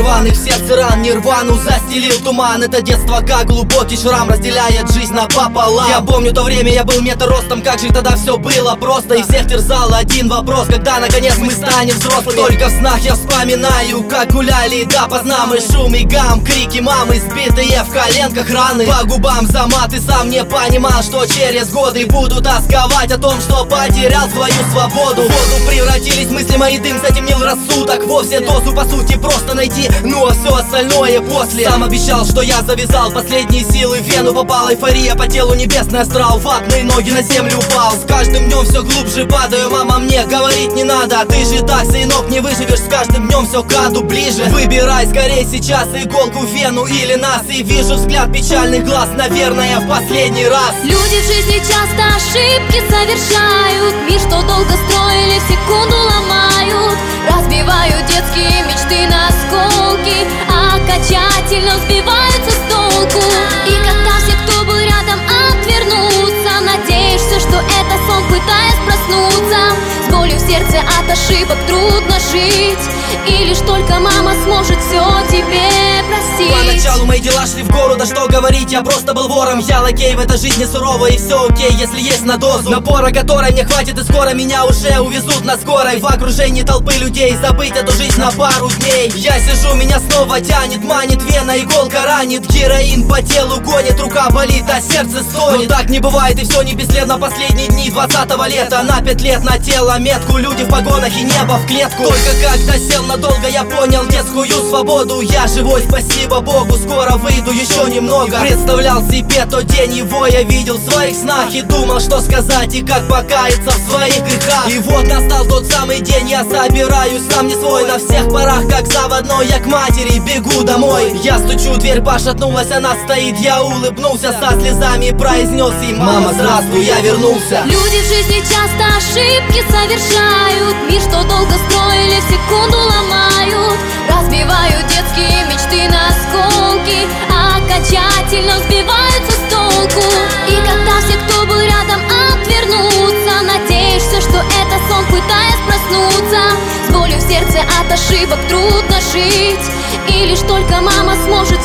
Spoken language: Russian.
рваных в сердце ран, нирвану застелил туман. Это детство как глубокий шрам разделяет жизнь напополам. Я помню то время, я был метр ростом, как же тогда все было просто. И всех терзал один вопрос: когда наконец мы станем взрослыми? Только в снах я вспоминаю, как гуляли допоздна мы. Шум и гам, крики мамы, сбитые в коленках раны. По губам за мат, и сам не понимал, что через годы буду тосковать о том, что потерял свою свободу. В воду превратились мысли мои, дым затемнил рассудок. Вовсе дозу по сути просто найти, ну а все остальное после. Сам обещал, что я завязал, последние силы в вену попал. Эйфория по телу, небесный астрал, ватные ноги на землю упал. С каждым днем все глубже падаю, мама мне говорить не надо. Ты же так, сынок, не выживешь, с каждым днем все к аду ближе. Выбирай скорее сейчас иголку в вену или нас. И вижу взгляд печальных глаз, наверное, в последний раз. Люди в жизни часто ошибки совершают. Мир, что долго строили, в секунду ломают. Разбивают детские мечты на осколки, окончательно сбиваются с толку. И когда все, кто был рядом, отвернутся, надеешься, что это сон, пытаясь проснуться. С болью в сердце от ошибок трудно жить, и лишь только мама сможет все тебе простить. Поначалу мои дела шли в гору, да что говорить, я просто был вором. Я лакей в этой жизни сурово, и все окей, если есть на дозу напора, которой мне хватит, и скоро меня уже увезут на скорой. В окружении толпы людей, забыть эту жизнь на пару дней. Я сижу, меня снова тянет, манит вена, иголка ранит. Героин по телу гонит, рука болит, а сердце стонет. Но так не бывает, и все не бесследно. Последние дни 20-го лета, на 5 лет на тело метку. Люди в погонах и небо в клетку. Только когда сел надолго, я понял детскую свободу. Я живой, спасибо Богу, скоро выйду еще немного. Представлял себе тот день, его я видел в своих снах. И думал, что сказать и как покаяться в своих грехах. И вот настал тот самый день, я собираюсь сам не свой. На всех парах, как заводной, я к матери бегу домой. Я стучу, дверь пошатнулась, она стоит. Я улыбнулся со слезами и произнес ей: мама, здравствуй, я вернулся. Люди в жизни часто ошибки совершают. Мир, что долго строили, в секунду ломают. Разбивают детские мечты на осколки, окончательно сбиваются с толку. И когда все, кто был рядом, отвернутся, надеешься, что это сон, пытаясь проснуться. С болью в сердце от ошибок трудно жить, и лишь только мама сможет